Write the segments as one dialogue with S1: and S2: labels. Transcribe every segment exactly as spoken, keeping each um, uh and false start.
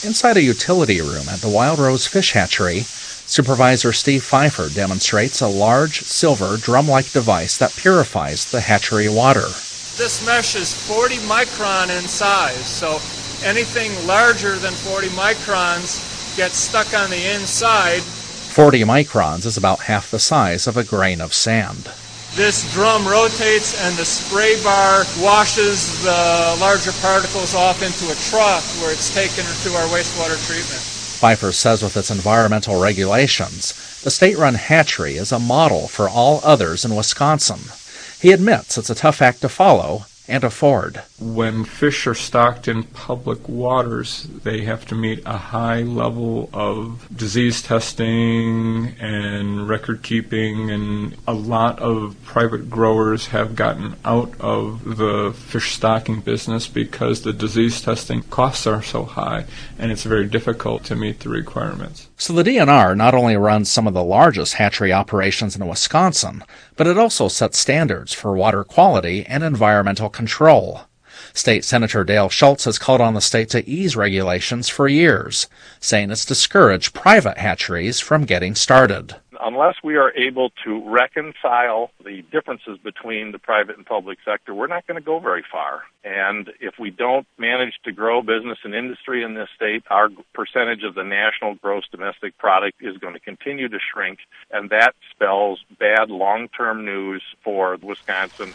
S1: Inside a utility room at the Wild Rose Fish Hatchery, Supervisor Steve Pfeiffer demonstrates a large, silver, drum-like device that purifies the hatchery water.
S2: This mesh is forty micron in size, so anything larger than forty microns gets stuck on the inside.
S1: forty microns is about half the size of a grain of sand.
S2: This drum rotates and the spray bar washes the larger particles off into a trough where it's taken through our wastewater treatment.
S1: Pfeiffer says with its environmental regulations, the state-run hatchery is a model for all others in Wisconsin. He admits it's a tough act to follow and afford.
S3: When fish are stocked in public waters, they have to meet a high level of disease testing and record keeping, and a lot of private growers have gotten out of the fish stocking business because the disease testing costs are so high and it's very difficult to meet the requirements.
S1: So the D N R not only runs some of the largest hatchery operations in Wisconsin, but it also sets standards for water quality and environmental control. State Senator Dale Schultz has called on the state to ease regulations for years, saying it's discouraged private hatcheries from getting started.
S4: Unless we are able to reconcile the differences between the private and public sector, we're not going to go very far. And if we don't manage to grow business and industry in this state, our percentage of the national gross domestic product is going to continue to shrink, and that spells bad long-term news for Wisconsin.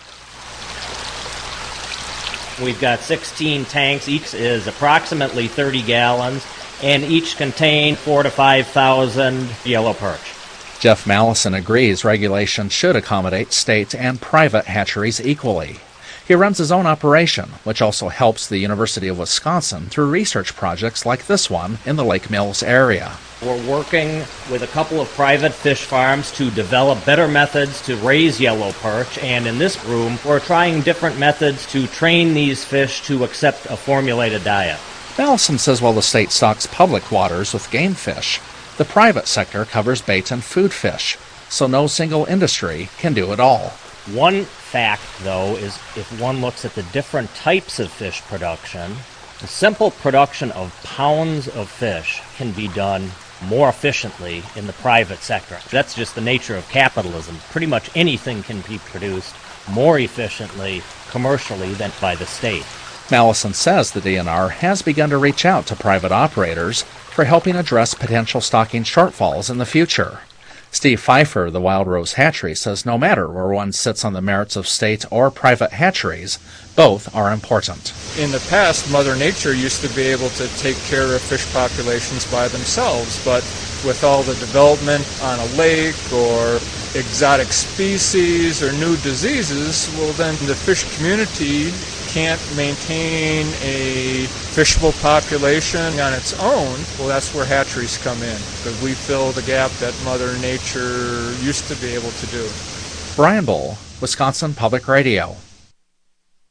S5: We've got sixteen tanks. Each is approximately thirty gallons, and each contain four to five thousand yellow perch.
S1: Jeff Mallison agrees regulations should accommodate state and private hatcheries equally. He runs his own operation, which also helps the University of Wisconsin through research projects like this one in the Lake Mills area.
S5: We're working with a couple of private fish farms to develop better methods to raise yellow perch, and in this room we're trying different methods to train these fish to accept a formulated diet.
S1: Mallison says while the state stocks public waters with game fish, the private sector covers bait and food fish, so no single industry can do it all.
S5: One fact, though, is if one looks at the different types of fish production, the simple production of pounds of fish can be done more efficiently in the private sector. That's just the nature of capitalism. Pretty much anything can be produced more efficiently commercially than by the state.
S1: Mallison says the D N R has begun to reach out to private operators for helping address potential stocking shortfalls in the future. Steve Pfeiffer of the Wild Rose Hatchery says no matter where one sits on the merits of state or private hatcheries, both are important.
S2: In the past, Mother Nature used to be able to take care of fish populations by themselves, but with all the development on a lake or exotic species or new diseases, well then the fish community can't maintain a fishable population on its own. Well, that's where hatcheries come in, because we fill the gap that Mother Nature used to be able to do.
S1: Brian Bull, Wisconsin Public Radio.